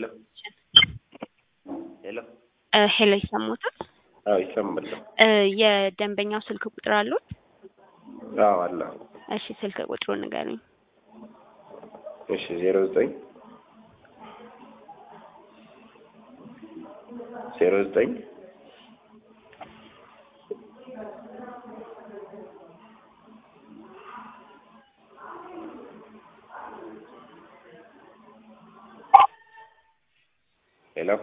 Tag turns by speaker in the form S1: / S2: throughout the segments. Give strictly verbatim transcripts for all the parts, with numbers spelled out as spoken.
S1: ሄሎ ሄሎ
S2: ሄሎ ይሰማዎታል?
S1: አዎ ይሰማል።
S2: የደንበኛው ስልክ ቁጥር አሉት?
S1: አዎ አለ።
S2: እሺ ስልክ ቁጥሩን ንገሩኝ።
S1: እሺ ዜሮ ዘጠኝ ዜሮ ዘጠኝ ሄሎ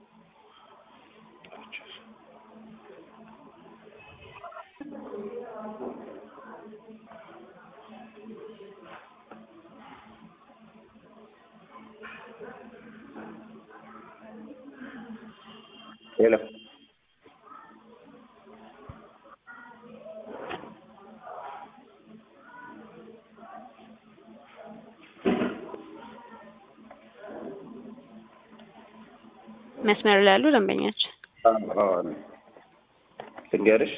S1: ሄሎ
S2: መስመር ላይ ያሉ ደንበኞች
S1: አዎ አዎ ልንገርሽ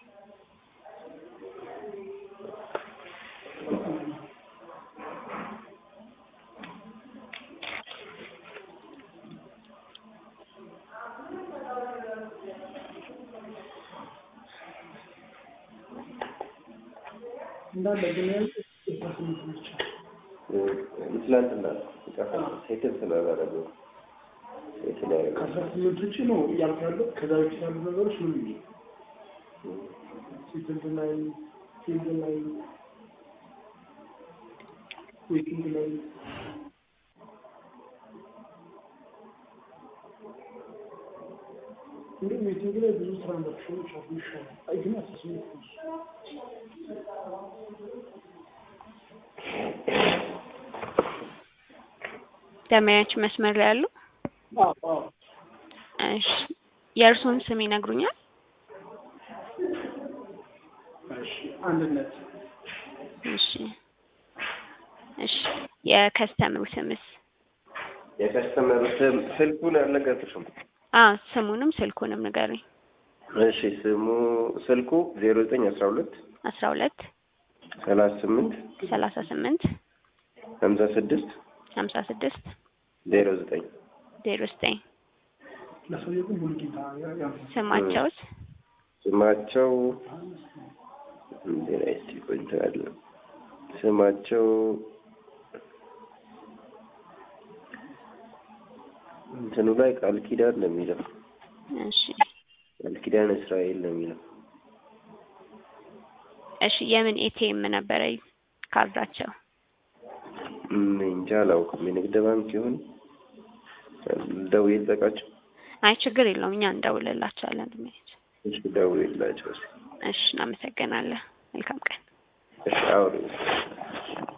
S3: እንዳለ ግን
S1: ትላንትና ሴትል ስላላደረገው የተለያዩ
S3: ከአስራ ስምንት ውጭ ነው እያልኩ ያለው። ከዛ ውጭ ያሉ ነገሮች ምን ይሄ ሴትል ላይ ፊልድ ላይ ዌቲንግ ላይ እንደ ዌቲንግ ላይ ብዙ ትራንዛክሽኖች አሉ። ይሻላል አይ ግን አስራ ስምንት ነው።
S2: ደንበኞች መስመር ላይ ያሉ?
S3: አዎ አዎ።
S2: እሺ የእርሱን ስም ይነግሩኛል?
S3: እሺ አንድነት።
S2: እሺ እሺ የከስተመሩ ስምስ?
S1: የከስተመሩ ስም ስልኩን አልነገርኩሽም።
S2: አዎ ስሙንም ስልኩንም ንገሩኝ።
S1: እሺ ስሙ ስልኩ ዜሮ ዘጠኝ አስራ ሁለት
S2: አስራ ሁለት
S1: ሰላሳ ስምንት
S2: ሰላሳ ስምንት
S1: ሀምሳ ስድስት
S2: ሀምሳ ስድስት
S1: ዜሮ ዘጠኝ
S2: ዜሮ ዘጠኝ
S3: ለሰውየው ግን ሙሉ ጌታ ያ
S2: ስማቸውስ?
S1: ስማቸው እንዴ ላይ ሲቆንት አለ ስማቸው እንትኑ ላይ ቃል ኪዳን ነው የሚለው።
S2: እሺ
S1: ቃል ኪዳን እስራኤል ነው የሚለው።
S2: እሺ የምን ኤቲኤም ነበረ ካርዳቸው?
S1: እንጃ አላውቅም። የንግድ ባንክ ይሁን ደውዬ ልጠቃቸው?
S2: አይ ችግር የለውም እኛ እንደውልላቸዋለን።
S1: እሺ ደውዬላቸው።
S2: እሺ እናመሰግናለን። መልካም ቀን።
S1: እሺ አውሪ